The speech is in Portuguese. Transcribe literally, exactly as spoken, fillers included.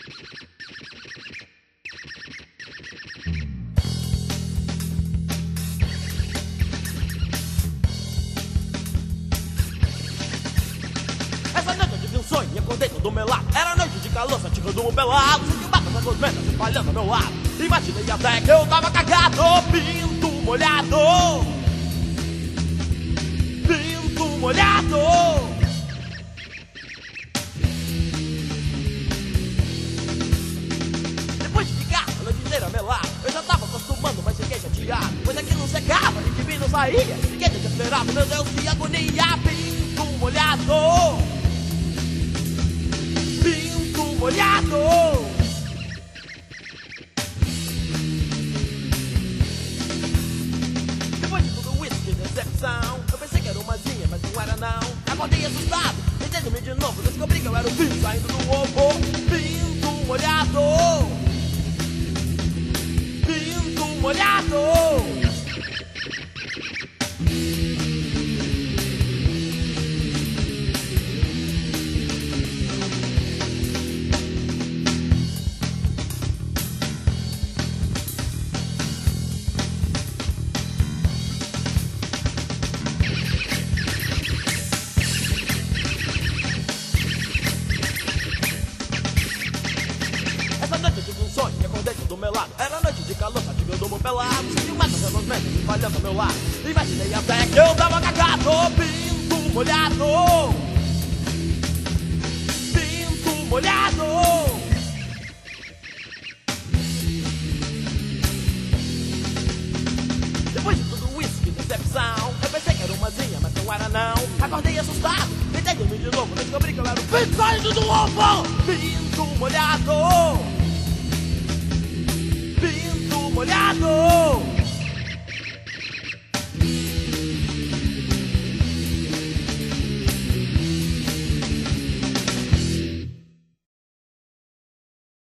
Essa noite eu tive um sonho e acordei todo melado. Era noite de calor, só tinha um pelado. Senti batas nas tormentas espalhando ao meu lado. Imaginei até que eu tava cagado, pinto molhado. Pinto molhado. Depois de ficar a noite inteira melado, eu já tava acostumando, mas fiquei chateado. Pois aqui não secava e de mim não saía. Fiquei desesperado, meu Deus, que agonia. Pinto molhado. Pinto molhado. Depois de tudo isso, que decepção. Eu pensei que era uma zinha, mas não era não. Acordei assustado, tentando-me de novo. Descobri que eu era o pinto saindo do ovo. Pinto molhado. Pinto molhado. Essa noite eu tive um sonho e acordei todo melado. Era noite de calor, só tive eu durmo pelado. Senti uma das relosmentos espalhando ao meu lado. Imaginei até que eu tava cagado, pinto molhado. Pinto molhado. Depois de tudo isso, que decepção. Eu pensei que era uma zinha, mas não era não. Acordei assustado, tentei dormir de novo. Descobri que eu era o pinto saindo do ovo. Pinto molhado. Pinto molhado.